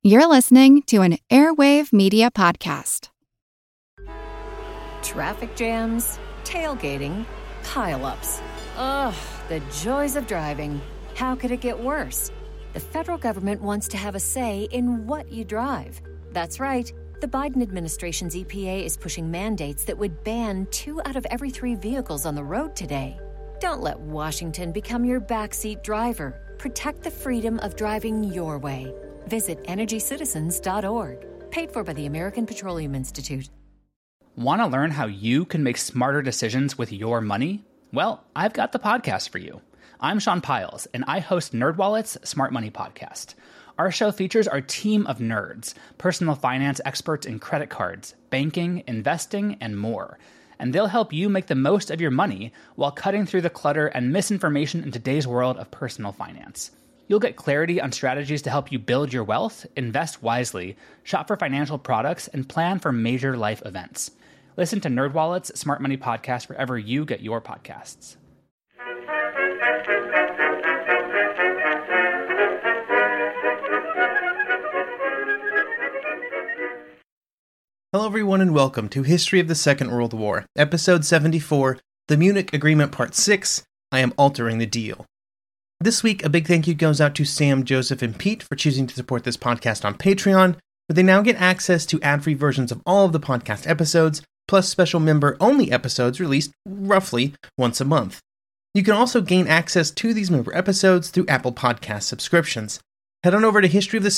You're listening to an Airwave Media Podcast. Traffic jams, tailgating, pile-ups. Ugh, the joys of driving. How could it get worse? The federal government wants to have a say in what you drive. That's right. The Biden administration's EPA is pushing mandates that would ban 2 out of every 3 vehicles on the road today. Don't let Washington become your backseat driver. Protect the freedom of driving your way. Visit EnergyCitizens.org. Paid for by the American Petroleum Institute. Want to learn how you can make smarter decisions with your money? Well, I've got the podcast for you. I'm Sean Piles, and I host NerdWallet's Smart Money Podcast. Our show features our team of nerds, personal finance experts in credit cards, banking, investing, and more. And they'll help you make the most of your money while cutting through the clutter and misinformation in today's world of personal finance. You'll get clarity on strategies to help you build your wealth, invest wisely, shop for financial products, and plan for major life events. Listen to NerdWallet's Smart Money Podcast wherever you get your podcasts. Hello everyone and welcome to History of the Second World War, Episode 74, The Munich Agreement Part 6, I Am Altering the Deal. This week, a big thank you goes out to Sam, Joseph, and Pete for choosing to support this podcast on Patreon, where they now get access to ad-free versions of all of the podcast episodes, plus special member-only episodes released roughly once a month. You can also gain access to these member episodes through Apple Podcast subscriptions. Head on over to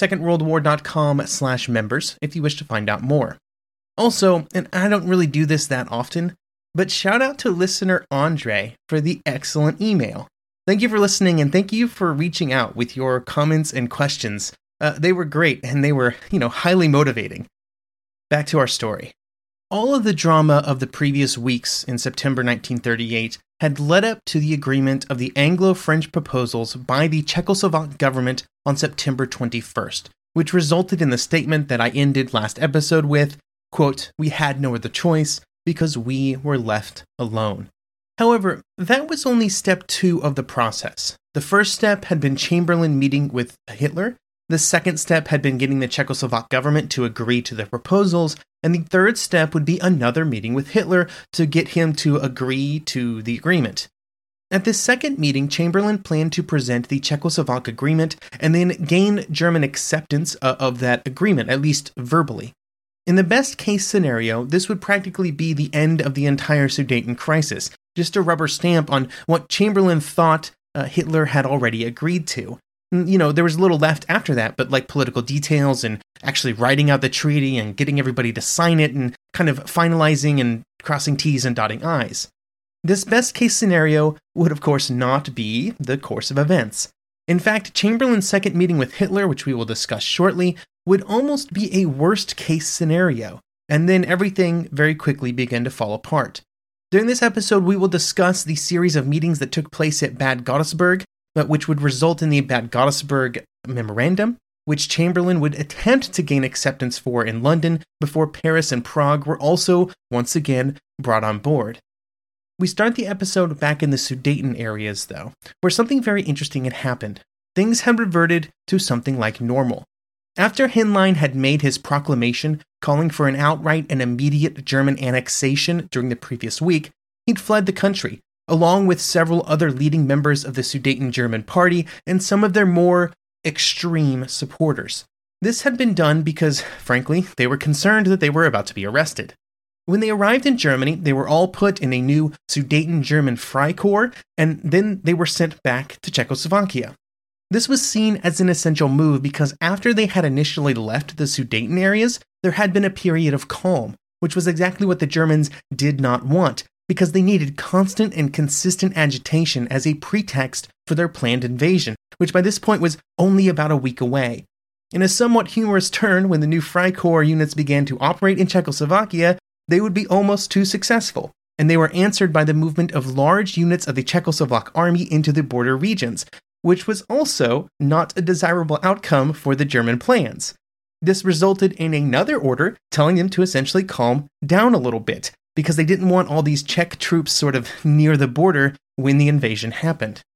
historyofthesecondworldwar.com/members if you wish to find out more. Also, and I don't really do this that often, but shout out to listener Andre for the excellent email. Thank you for listening and thank you for reaching out with your comments and questions. They were great and they were, highly motivating. Back to our story. All of the drama of the previous weeks in September 1938 had led up to the agreement of the Anglo-French proposals by the Czechoslovak government on September 21st, which resulted in the statement that I ended last episode with, quote, "We had no other choice because we were left alone." However, that was only step 2 of the process. The first step had been Chamberlain meeting with Hitler, the second step had been getting the Czechoslovak government to agree to the proposals, and the third step would be another meeting with Hitler to get him to agree to the agreement. At this second meeting, Chamberlain planned to present the Czechoslovak agreement and then gain German acceptance of that agreement, at least verbally. In the best case scenario, this would practically be the end of the entire Sudeten crisis, just a rubber stamp on what Chamberlain thought Hitler had already agreed to. There was a little left after that, but like political details and actually writing out the treaty and getting everybody to sign it and kind of finalizing and crossing T's and dotting I's. This best case scenario would of course not be the course of events. In fact, Chamberlain's second meeting with Hitler, which we will discuss shortly, would almost be a worst-case scenario, and then everything very quickly began to fall apart. During this episode, we will discuss the series of meetings that took place at Bad Godesberg, which would result in the Bad Godesberg Memorandum, which Chamberlain would attempt to gain acceptance for in London before Paris and Prague were also, once again, brought on board. We start the episode back in the Sudeten areas, though, where something very interesting had happened. Things had reverted to something like normal. After Henlein had made his proclamation calling for an outright and immediate German annexation during the previous week, he'd fled the country, along with several other leading members of the Sudeten German Party and some of their more extreme supporters. This had been done because, frankly, they were concerned that they were about to be arrested. When they arrived in Germany, they were all put in a new Sudeten German Freikorps, and then they were sent back to Czechoslovakia. This was seen as an essential move because after they had initially left the Sudeten areas, there had been a period of calm, which was exactly what the Germans did not want, because they needed constant and consistent agitation as a pretext for their planned invasion, which by this point was only about a week away. In a somewhat humorous turn, when the new Freikorps units began to operate in Czechoslovakia, they would be almost too successful, and they were answered by the movement of large units of the Czechoslovak army into the border regions, which was also not a desirable outcome for the German plans. This resulted in another order telling them to essentially calm down a little bit, because they didn't want all these Czech troops sort of near the border when the invasion happened.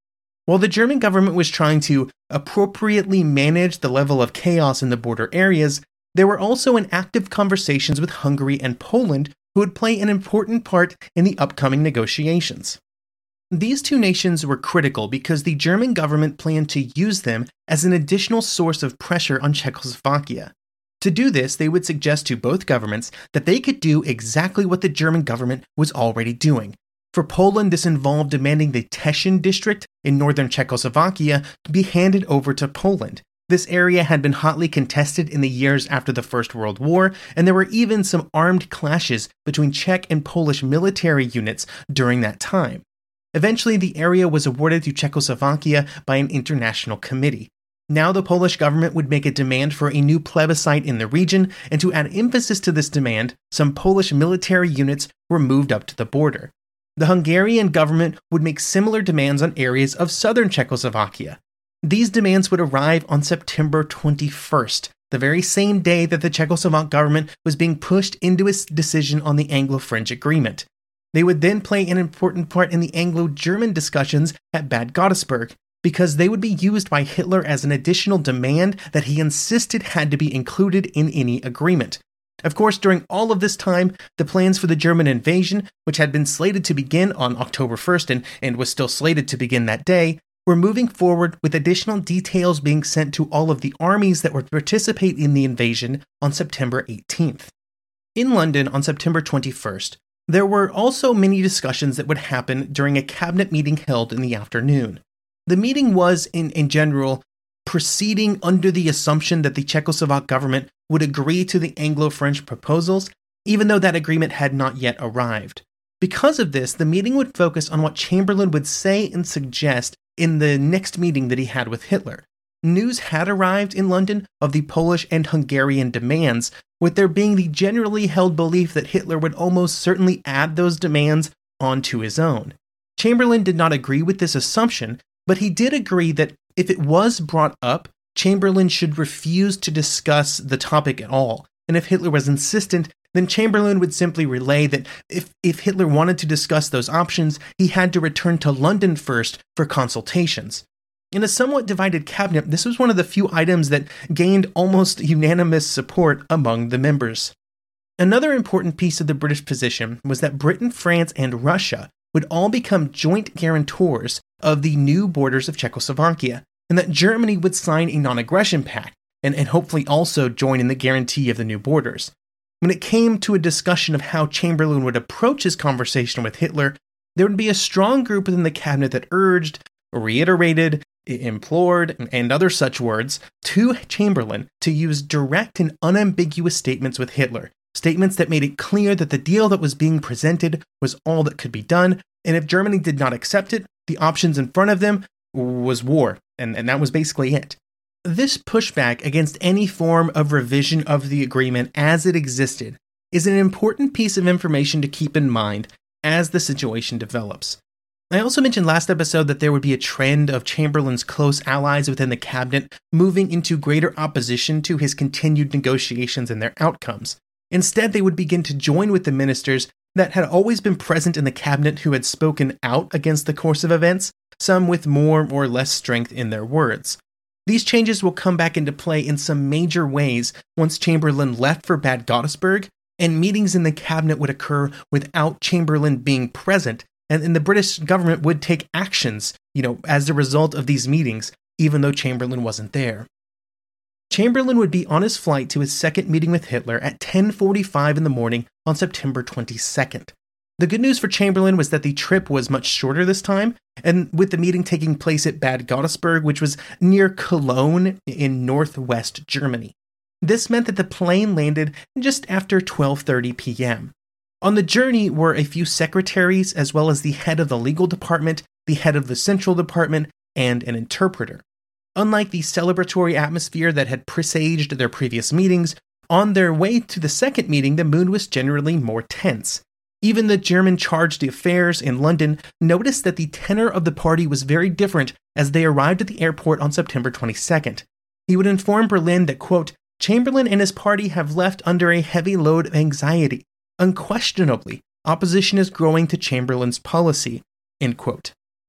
While the German government was trying to appropriately manage the level of chaos in the border areas, they were also in active conversations with Hungary and Poland, who would play an important part in the upcoming negotiations. These two nations were critical because the German government planned to use them as an additional source of pressure on Czechoslovakia. To do this, they would suggest to both governments that they could do exactly what the German government was already doing. For Poland, this involved demanding the Teschen district in northern Czechoslovakia be handed over to Poland. This area had been hotly contested in the years after the First World War, and there were even some armed clashes between Czech and Polish military units during that time. Eventually, the area was awarded to Czechoslovakia by an international committee. Now the Polish government would make a demand for a new plebiscite in the region, and to add emphasis to this demand, some Polish military units were moved up to the border. The Hungarian government would make similar demands on areas of southern Czechoslovakia. These demands would arrive on September 21st, the very same day that the Czechoslovak government was being pushed into its decision on the Anglo-French agreement. They would then play an important part in the Anglo-German discussions at Bad Godesberg, because they would be used by Hitler as an additional demand that he insisted had to be included in any agreement. Of course, during all of this time, the plans for the German invasion, which had been slated to begin on October 1st and was still slated to begin that day, were moving forward with additional details being sent to all of the armies that would participate in the invasion on September 18th. In London on September 21st, there were also many discussions that would happen during a cabinet meeting held in the afternoon. The meeting was, in general, proceeding under the assumption that the Czechoslovak government would agree to the Anglo-French proposals, even though that agreement had not yet arrived. Because of this, the meeting would focus on what Chamberlain would say and suggest in the next meeting that he had with Hitler. News had arrived in London of the Polish and Hungarian demands, with there being the generally held belief that Hitler would almost certainly add those demands onto his own. Chamberlain did not agree with this assumption, but he did agree that if it was brought up, Chamberlain should refuse to discuss the topic at all, and if Hitler was insistent, then Chamberlain would simply relay that if Hitler wanted to discuss those options, he had to return to London first for consultations. In a somewhat divided cabinet, this was one of the few items that gained almost unanimous support among the members. Another important piece of the British position was that Britain, France, and Russia would all become joint guarantors of the new borders of Czechoslovakia, and that Germany would sign a non-aggression pact, and hopefully also join in the guarantee of the new borders. When it came to a discussion of how Chamberlain would approach his conversation with Hitler, there would be a strong group within the cabinet that urged, reiterated, implored, and other such words to Chamberlain to use direct and unambiguous statements with Hitler, statements that made it clear that the deal that was being presented was all that could be done, and if Germany did not accept it, the options in front of them was war, and that was basically it. This pushback against any form of revision of the agreement as it existed is an important piece of information to keep in mind as the situation develops. I also mentioned last episode that there would be a trend of Chamberlain's close allies within the cabinet moving into greater opposition to his continued negotiations and their outcomes. Instead, they would begin to join with the ministers that had always been present in the cabinet who had spoken out against the course of events, some with more or less strength in their words. These changes will come back into play in some major ways once Chamberlain left for Bad Godesberg, and meetings in the cabinet would occur without Chamberlain being present, and the British government would take actions, as a result of these meetings, even though Chamberlain wasn't there. Chamberlain would be on his flight to his second meeting with Hitler at 10:45 in the morning on September 22nd. The good news for Chamberlain was that the trip was much shorter this time, and with the meeting taking place at Bad Godesberg, which was near Cologne in northwest Germany. This meant that the plane landed just after 12:30 p.m. On the journey were a few secretaries, as well as the head of the legal department, the head of the central department, and an interpreter. Unlike the celebratory atmosphere that had presaged their previous meetings, on their way to the second meeting, the mood was generally more tense. Even the German charge d'affaires in London noticed that the tenor of the party was very different as they arrived at the airport on September 22nd. He would inform Berlin that, quote, Chamberlain and his party have left under a heavy load of anxiety. Unquestionably, opposition is growing to Chamberlain's policy, end quote.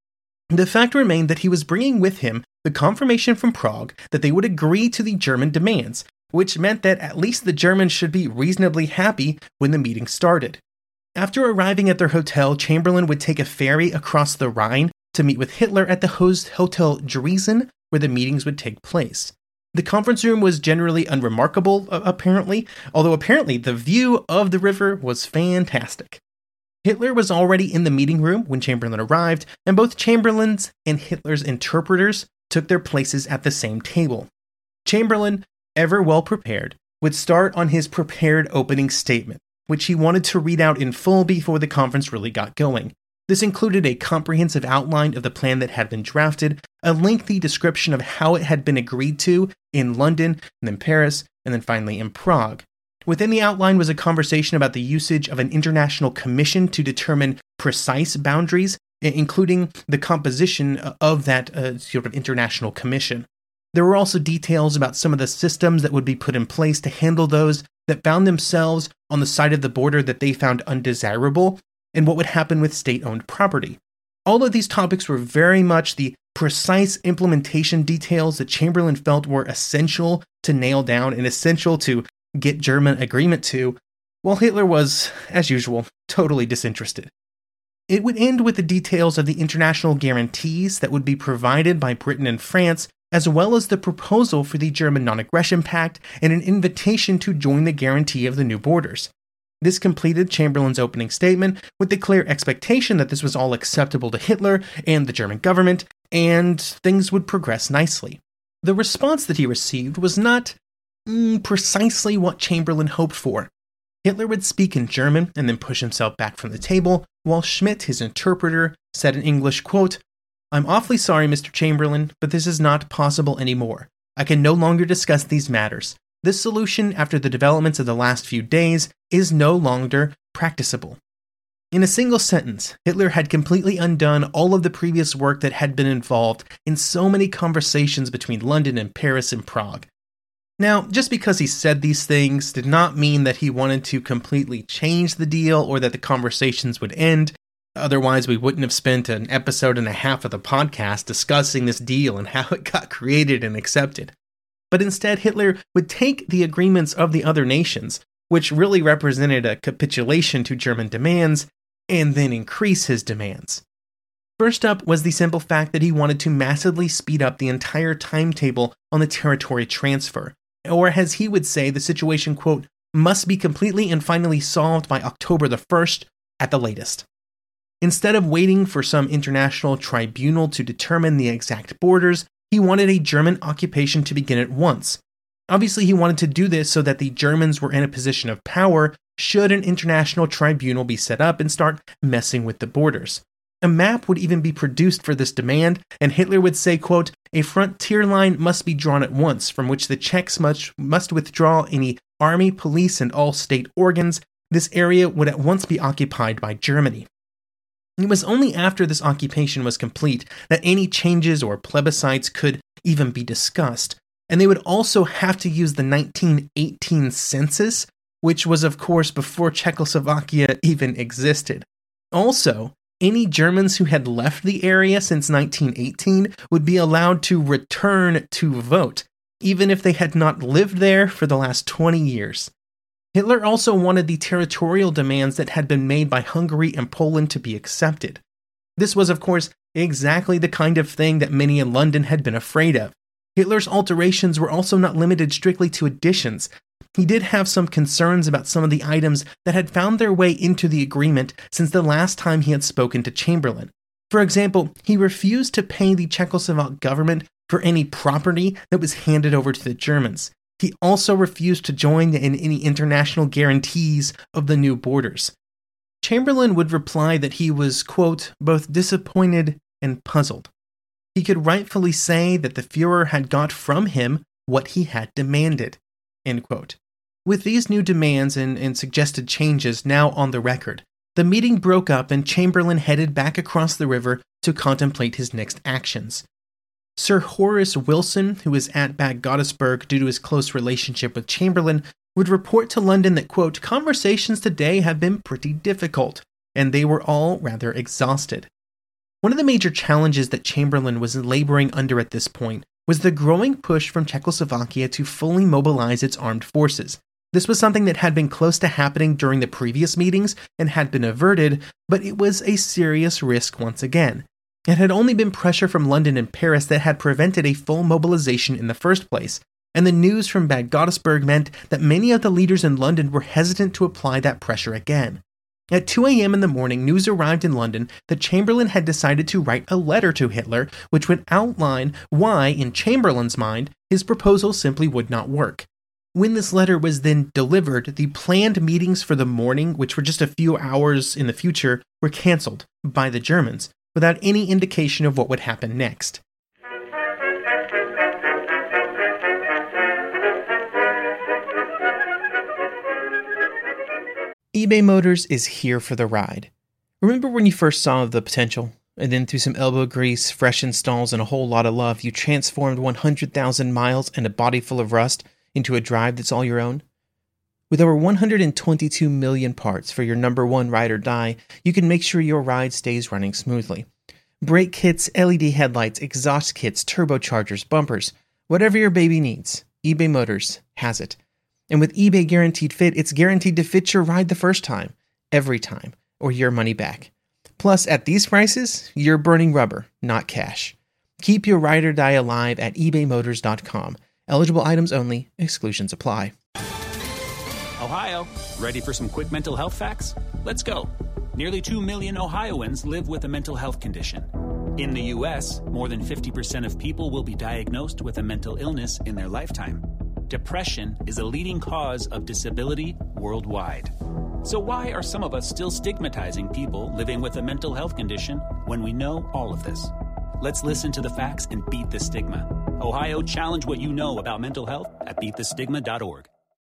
The fact remained that he was bringing with him the confirmation from Prague that they would agree to the German demands, which meant that at least the Germans should be reasonably happy when the meeting started. After arriving at their hotel, Chamberlain would take a ferry across the Rhine to meet with Hitler at the Hotel Dresden, where the meetings would take place. The conference room was generally unremarkable, apparently, although apparently the view of the river was fantastic. Hitler was already in the meeting room when Chamberlain arrived, and both Chamberlain's and Hitler's interpreters took their places at the same table. Chamberlain, ever well prepared, would start on his prepared opening statement, which he wanted to read out in full before the conference really got going. This included a comprehensive outline of the plan that had been drafted, a lengthy description of how it had been agreed to in London, and then Paris, and then finally in Prague. Within the outline was a conversation about the usage of an international commission to determine precise boundaries, including the composition of that sort of international commission. There were also details about some of the systems that would be put in place to handle those that found themselves on the side of the border that they found undesirable, and what would happen with state-owned property. All of these topics were very much the precise implementation details that Chamberlain felt were essential to nail down and essential to get German agreement to, while Hitler was, as usual, totally disinterested. It would end with the details of the international guarantees that would be provided by Britain and France, as well as the proposal for the German Non-Aggression Pact and an invitation to join the guarantee of the new borders. This completed Chamberlain's opening statement with the clear expectation that this was all acceptable to Hitler and the German government, and things would progress nicely. The response that he received was not precisely what Chamberlain hoped for. Hitler would speak in German and then push himself back from the table, while Schmidt, his interpreter, said in English, quote, "I'm awfully sorry, Mr. Chamberlain, but this is not possible anymore. I can no longer discuss these matters. This solution, after the developments of the last few days, is no longer practicable." In a single sentence, Hitler had completely undone all of the previous work that had been involved in so many conversations between London and Paris and Prague. Now, just because he said these things did not mean that he wanted to completely change the deal or that the conversations would end. Otherwise, we wouldn't have spent an episode and a half of the podcast discussing this deal and how it got created and accepted. But instead, Hitler would take the agreements of the other nations, which really represented a capitulation to German demands, and then increase his demands. First up was the simple fact that he wanted to massively speed up the entire timetable on the territory transfer, or as he would say, the situation, quote, must be completely and finally solved by October the 1st at the latest. Instead of waiting for some international tribunal to determine the exact borders, he wanted a German occupation to begin at once. Obviously, he wanted to do this so that the Germans were in a position of power should an international tribunal be set up and start messing with the borders. A map would even be produced for this demand, and Hitler would say, quote, "A frontier line must be drawn at once, from which the Czechs must withdraw any army, police, and all state organs. This area would at once be occupied by Germany." It was only after this occupation was complete that any changes or plebiscites could even be discussed, and they would also have to use the 1918 census, which was of course before Czechoslovakia even existed. Also, any Germans who had left the area since 1918 would be allowed to return to vote, even if they had not lived there for the last 20 years. Hitler also wanted the territorial demands that had been made by Hungary and Poland to be accepted. This was, of course, exactly the kind of thing that many in London had been afraid of. Hitler's alterations were also not limited strictly to additions. He did have some concerns about some of the items that had found their way into the agreement since the last time he had spoken to Chamberlain. For example, he refused to pay the Czechoslovak government for any property that was handed over to the Germans. He also refused to join in any international guarantees of the new borders. Chamberlain would reply that he was, quote, both disappointed and puzzled. He could rightfully say that the Führer had got from him what he had demanded, end quote. With these new demands and suggested changes now on the record, the meeting broke up and Chamberlain headed back across the river to contemplate his next actions. Sir Horace Wilson, who was at Bad Godesberg due to his close relationship with Chamberlain, would report to London that, quote, conversations today have been pretty difficult, and they were all rather exhausted. One of the major challenges that Chamberlain was laboring under at this point was the growing push from Czechoslovakia to fully mobilize its armed forces. This was something that had been close to happening during the previous meetings and had been averted, but it was a serious risk once again. It had only been pressure from London and Paris that had prevented a full mobilization in the first place, and the news from Bad Godesberg meant that many of the leaders in London were hesitant to apply that pressure again. At 2 a.m. in the morning, news arrived in London that Chamberlain had decided to write a letter to Hitler, which would outline why, in Chamberlain's mind, his proposal simply would not work. When this letter was then delivered, the planned meetings for the morning, which were just a few hours in the future, were cancelled by the Germans, without any indication of what would happen next. eBay Motors is here for the ride. Remember when you first saw the potential? And then through some elbow grease, fresh installs, and a whole lot of love, you transformed 100,000 miles and a body full of rust into a drive that's all your own? With over 122 million parts for your number one ride or die, you can make sure your ride stays running smoothly. Brake kits, LED headlights, exhaust kits, turbochargers, bumpers, whatever your baby needs, eBay Motors has it. And with eBay Guaranteed Fit, it's guaranteed to fit your ride the first time, every time, or your money back. Plus, at these prices, you're burning rubber, not cash. Keep your ride or die alive at ebaymotors.com. Eligible items only. Exclusions apply. Ohio, ready for some quick mental health facts? Let's go. Nearly 2 million Ohioans live with a mental health condition. In the U.S., more than 50% of people will be diagnosed with a mental illness in their lifetime. Depression is a leading cause of disability worldwide. So why are some of us still stigmatizing people living with a mental health condition when we know all of this? Let's listen to the facts and beat the stigma. Ohio, challenge what you know about mental health at beatthestigma.org.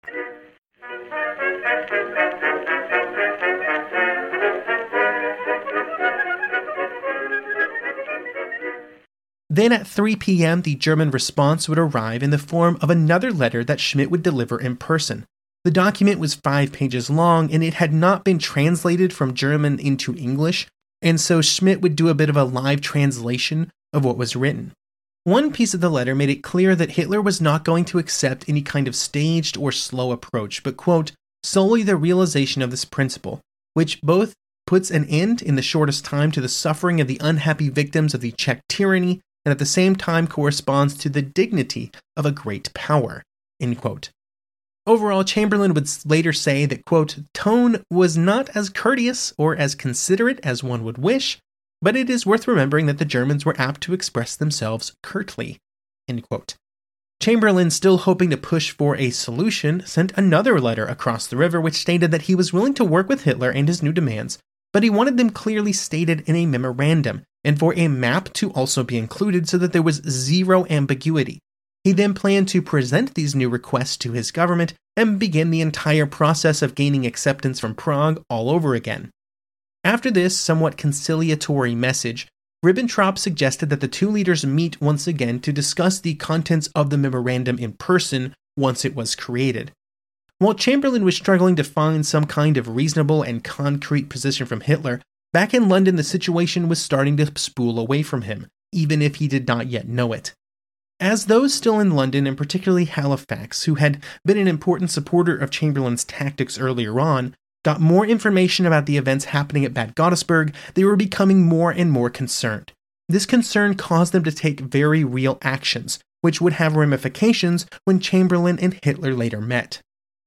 Then at 3 p.m., the German response would arrive in the form of another letter that Schmidt would deliver in person. The document was 5 pages long, and it had not been translated from German into English, and so Schmidt would do a bit of a live translation of what was written. One piece of the letter made it clear that Hitler was not going to accept any kind of staged or slow approach, but, quote, solely the realization of this principle, which both puts an end in the shortest time to the suffering of the unhappy victims of the Czech tyranny, and at the same time corresponds to the dignity of a great power, end quote. Overall, Chamberlain would later say that, quote, tone was not as courteous or as considerate as one would wish, but it is worth remembering that the Germans were apt to express themselves curtly, end quote. Chamberlain, still hoping to push for a solution, sent another letter across the river which stated that he was willing to work with Hitler and his new demands, but he wanted them clearly stated in a memorandum, and for a map to also be included so that there was zero ambiguity. He then planned to present these new requests to his government and begin the entire process of gaining acceptance from Prague all over again. After this somewhat conciliatory message, Ribbentrop suggested that the two leaders meet once again to discuss the contents of the memorandum in person once it was created. While Chamberlain was struggling to find some kind of reasonable and concrete position from Hitler, back in London the situation was starting to spool away from him, even if he did not yet know it. As those still in London, and particularly Halifax, who had been an important supporter of Chamberlain's tactics earlier on, got more information about the events happening at Bad Godesberg, they were becoming more and more concerned. This concern caused them to take very real actions, which would have ramifications when Chamberlain and Hitler later met.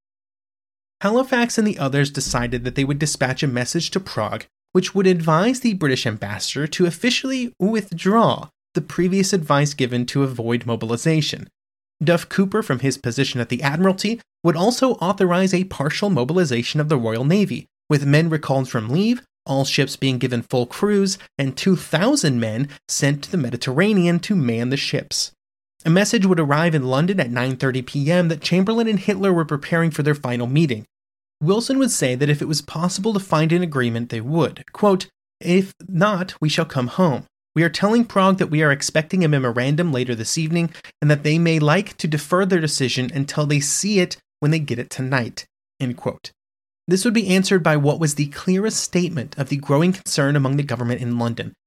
Halifax and the others decided that they would dispatch a message to Prague, which would advise the British ambassador to officially withdraw the previous advice given to avoid mobilization. Duff Cooper, from his position at the Admiralty, would also authorize a partial mobilization of the Royal Navy, with men recalled from leave, all ships being given full crews, and 2,000 men sent to the Mediterranean to man the ships. A message would arrive in London at 9:30 p.m. that Chamberlain and Hitler were preparing for their final meeting. Wilson would say that if it was possible to find an agreement, they would. Quote, "If not, we shall come home. We are telling Prague that we are expecting a memorandum later this evening and that they may like to defer their decision until they see it when they get it tonight." End quote. This would be answered by what was the clearest statement of the growing concern among the government in London,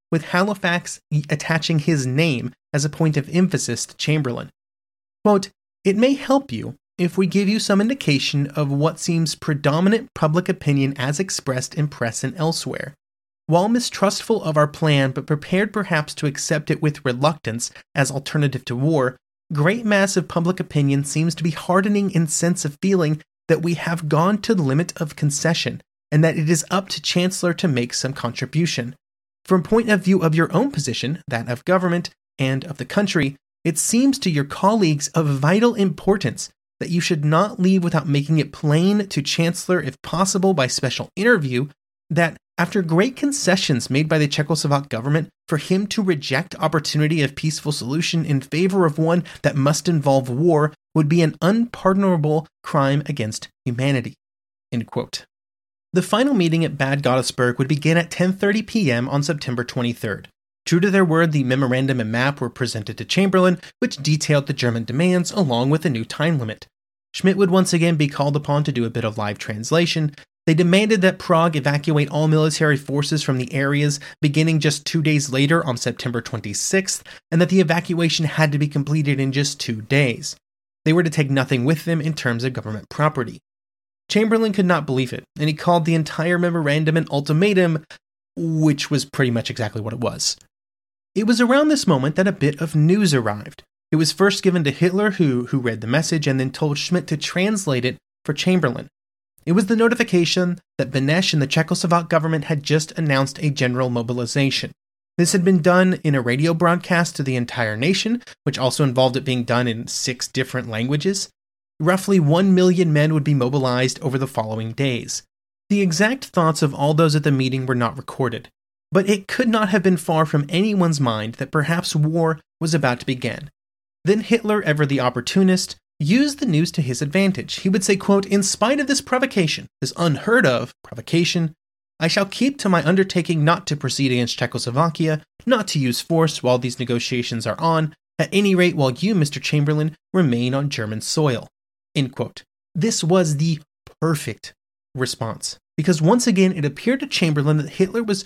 with Halifax attaching his name as a point of emphasis to Chamberlain. Quote, "It may help you if we give you some indication of what seems predominant public opinion as expressed in press and elsewhere. While mistrustful of our plan but prepared perhaps to accept it with reluctance as alternative to war, great mass of public opinion seems to be hardening in sense of feeling that we have gone to the limit of concession and that it is up to Chancellor to make some contribution. From point of view of your own position, that of government, and of the country, it seems to your colleagues of vital importance that you should not leave without making it plain to Chancellor, if possible by special interview, that after great concessions made by the Czechoslovak government, for him to reject opportunity of peaceful solution in favor of one that must involve war would be an unpardonable crime against humanity." End quote. The final meeting at Bad Godesberg would begin at 10:30 p.m. on September 23rd. True to their word, the memorandum and map were presented to Chamberlain, which detailed the German demands along with a new time limit. Schmidt would once again be called upon to do a bit of live translation. They demanded that Prague evacuate all military forces from the areas beginning just 2 days later on September 26th, and that the evacuation had to be completed in just 2 days. They were to take nothing with them in terms of government property. Chamberlain could not believe it, and he called the entire memorandum an ultimatum, which was pretty much exactly what it was. It was around this moment that a bit of news arrived. It was first given to Hitler, who read the message and then told Schmidt to translate it for Chamberlain. It was the notification that Beneš and the Czechoslovak government had just announced a general mobilization. This had been done in a radio broadcast to the entire nation, which also involved it being done in 6 different languages. Roughly 1 million men would be mobilized over the following days. The exact thoughts of all those at the meeting were not recorded, but it could not have been far from anyone's mind that perhaps war was about to begin. Then Hitler, ever the opportunist, used the news to his advantage. He would say, quote, "In spite of this provocation, this unheard of provocation, I shall keep to my undertaking not to proceed against Czechoslovakia, not to use force while these negotiations are on, at any rate while you, Mr. Chamberlain, remain on German soil." End quote. This was the perfect response, because once again it appeared to Chamberlain that Hitler was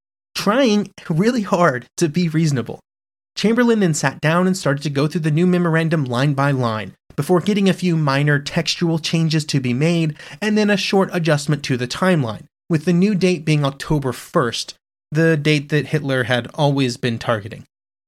trying really hard to be reasonable. Chamberlain then sat down and started to go through the new memorandum line by line, before getting a few minor textual changes to be made, and then a short adjustment to the timeline, with the new date being October 1st, the date that Hitler had always been targeting.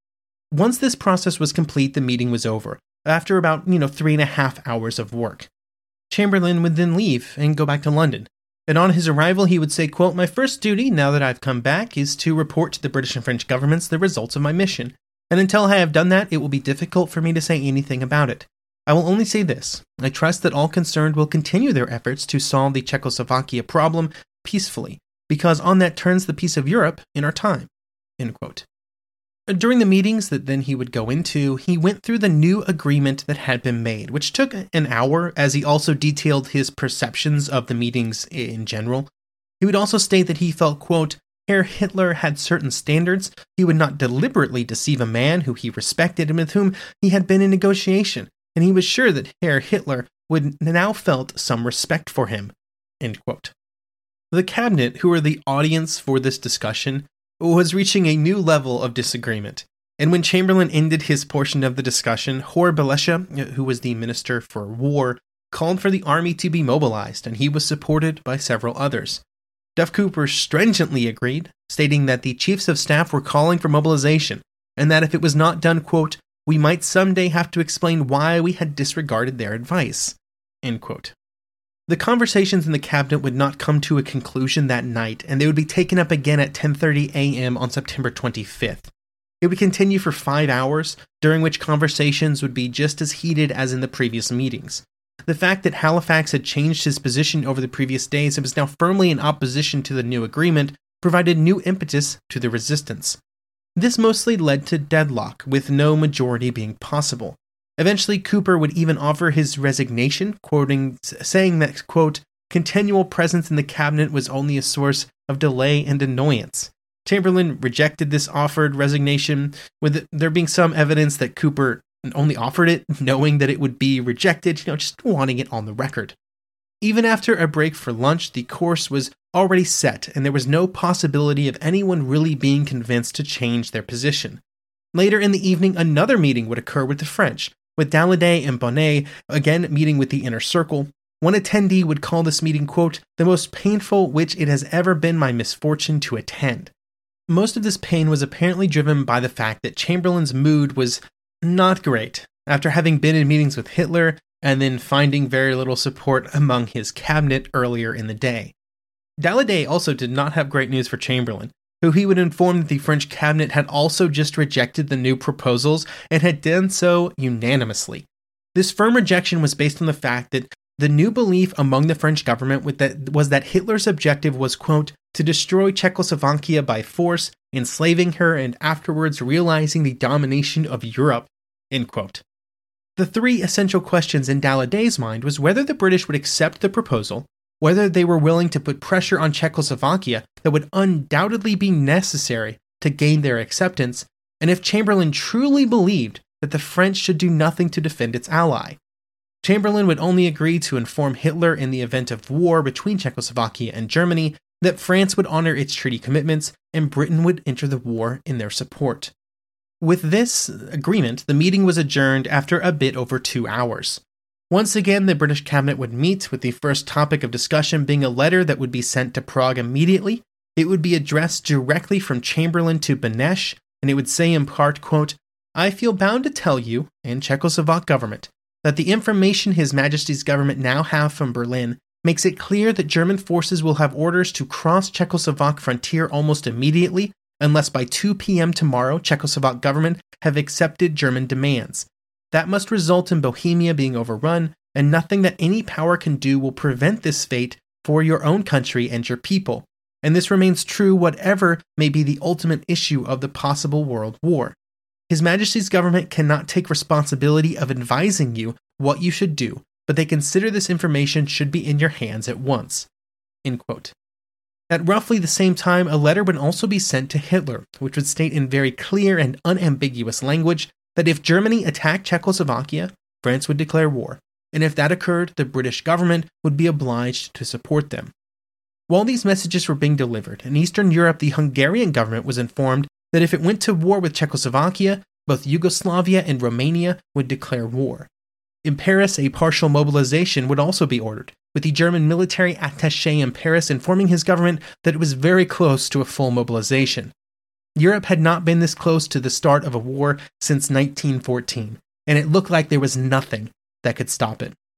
Once this process was complete, the meeting was over, after about 3.5 hours of work. Chamberlain would then leave and go back to London, and on his arrival he would say, quote, "My first duty, now that I've come back, is to report to the British and French governments the results of my mission, and until I have done that, it will be difficult for me to say anything about it. I will only say this: I trust that all concerned will continue their efforts to solve the Czechoslovakia problem peacefully, because on that turns the peace of Europe in our time." End quote. During the meetings that then he would go into, he went through the new agreement that had been made, which took an hour, as he also detailed his perceptions of the meetings in general. He would also state that he felt, quote, Herr Hitler had certain standards. He would not deliberately deceive a man who he respected and with whom he had been in negotiation, and he was sure that Herr Hitler would now felt some respect for him. End quote. The cabinet, who were the audience for this discussion, was reaching a new level of disagreement. And when Chamberlain ended his portion of the discussion, Hor Belesha, who was the Minister for War, called for the army to be mobilized, and he was supported by several others. Duff Cooper stringently agreed, stating that the chiefs of staff were calling for mobilization, and that if it was not done, quote, "we might someday have to explain why we had disregarded their advice." End quote. The conversations in the cabinet would not come to a conclusion that night, and they would be taken up again at 10:30 a.m. on September 25th. It would continue for 5 hours, during which conversations would be just as heated as in the previous meetings. The fact that Halifax had changed his position over the previous days and was now firmly in opposition to the new agreement provided new impetus to the resistance. This mostly led to deadlock, with no majority being possible. Eventually, Cooper would even offer his resignation, saying that, quote, "continual presence in the cabinet was only a source of delay and annoyance." Chamberlain rejected this offered resignation, with there being some evidence that Cooper only offered it knowing that it would be rejected, just wanting it on the record. Even after a break for lunch, the course was already set, and there was no possibility of anyone really being convinced to change their position. Later in the evening, another meeting would occur with the French, with Daladier and Bonnet again meeting with the Inner Circle. One attendee would call this meeting, quote, the most painful which it has ever been my misfortune to attend. Most of this pain was apparently driven by the fact that Chamberlain's mood was not great, after having been in meetings with Hitler and then finding very little support among his cabinet earlier in the day. Daladier also did not have great news for Chamberlain, who he would inform that the French cabinet had also just rejected the new proposals and had done so unanimously. This firm rejection was based on the fact that the new belief among the French government was that Hitler's objective was, quote, to destroy Czechoslovakia by force, enslaving her, and afterwards realizing the domination of Europe, end quote. The three essential questions in Daladier's mind was whether the British would accept the proposal, whether they were willing to put pressure on Czechoslovakia that would undoubtedly be necessary to gain their acceptance, and if Chamberlain truly believed that the French should do nothing to defend its ally. Chamberlain would only agree to inform Hitler in the event of war between Czechoslovakia and Germany that France would honor its treaty commitments and Britain would enter the war in their support. With this agreement, the meeting was adjourned after a bit over 2 hours. Once again, the British cabinet would meet, with the first topic of discussion being a letter that would be sent to Prague immediately. It would be addressed directly from Chamberlain to Beneš, and it would say in part, quote, I feel bound to tell you, and Czechoslovak government, that the information His Majesty's government now have from Berlin makes it clear that German forces will have orders to cross Czechoslovak frontier almost immediately, unless by 2 p.m. tomorrow Czechoslovak government have accepted German demands. That must result in Bohemia being overrun, and nothing that any power can do will prevent this fate for your own country and your people. And this remains true whatever may be the ultimate issue of the possible world war. His Majesty's government cannot take responsibility of advising you what you should do, but they consider this information should be in your hands at once. End quote. At roughly the same time, a letter would also be sent to Hitler, which would state in very clear and unambiguous language that if Germany attacked Czechoslovakia, France would declare war, and if that occurred, the British government would be obliged to support them. While these messages were being delivered, in Eastern Europe the Hungarian government was informed that if it went to war with Czechoslovakia, both Yugoslavia and Romania would declare war. In Paris, a partial mobilization would also be ordered, with the German military attaché in Paris informing his government that it was very close to a full mobilization. Europe had not been this close to the start of a war since 1914, and it looked like there was nothing that could stop it.